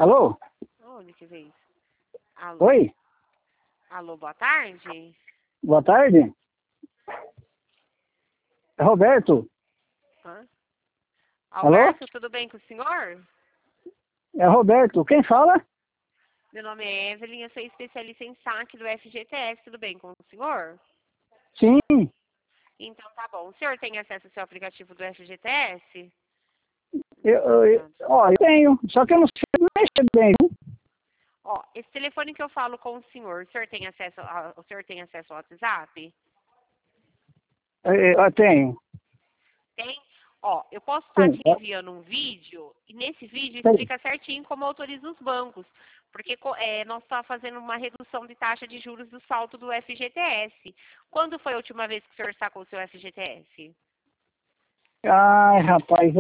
Alô? Onde que veio? Alô? Oi? Alô, boa tarde? Boa tarde? É Roberto? Hã? Alô? Alberto, tudo bem com o senhor? É Roberto. Quem fala? Meu nome é Evelyn, eu sou especialista em saque do FGTS, tudo bem com o senhor? Sim. Então tá bom. O senhor tem acesso ao seu aplicativo do FGTS? Eu tenho, só que eu não sei mexer bem, viu? Ó, esse telefone que eu falo com o senhor tem acesso o senhor tem acesso ao WhatsApp? Eu tenho. Tem? Ó, eu posso estar Sim. te enviando um vídeo e nesse vídeo Tem. explica certinho como autoriza os bancos. Porque nós estamos fazendo uma redução de taxa de juros do saldo do FGTS. Quando foi a última vez que o senhor sacou o seu FGTS? Ai, rapaz,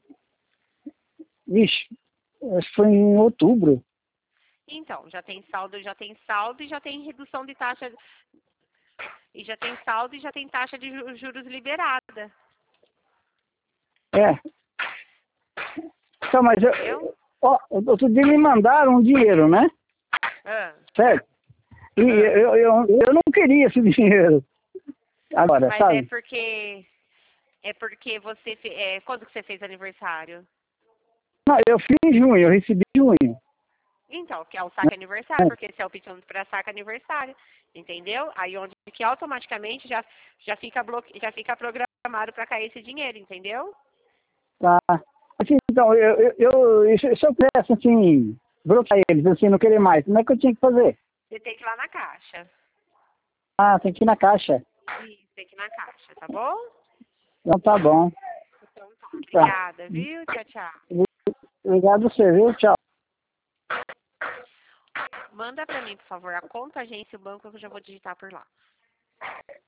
vixe, acho que foi em outubro. Então, já tem saldo e já tem redução de taxa. E já tem saldo e já tem taxa de juros liberada. É. Então, mas Entendeu? outro dia me mandaram um dinheiro, né? Ah, Certo? E ah. eu não queria esse dinheiro. Agora, Mas sabe? é porque você quando que você fez aniversário? Não, eu fiz em junho, eu recebi em junho. Então, que é o saque aniversário, porque esse é o pedido para saque aniversário, entendeu? Aí onde que automaticamente já fica programado para cair esse dinheiro, entendeu? Tá. Assim, então, se eu pudesse, assim, brotar eles, assim, não querer mais, como é que eu tinha que fazer? Você tem que ir lá na caixa. Ah, tem que ir na caixa. Isso, tem que ir na caixa, tá bom? Então tá bom. Então tá. Tá. Obrigada, viu? Tchau, tchau. Obrigado a você, viu? Tchau. Manda para mim, por favor, a conta, agência e o banco que eu já vou digitar por lá.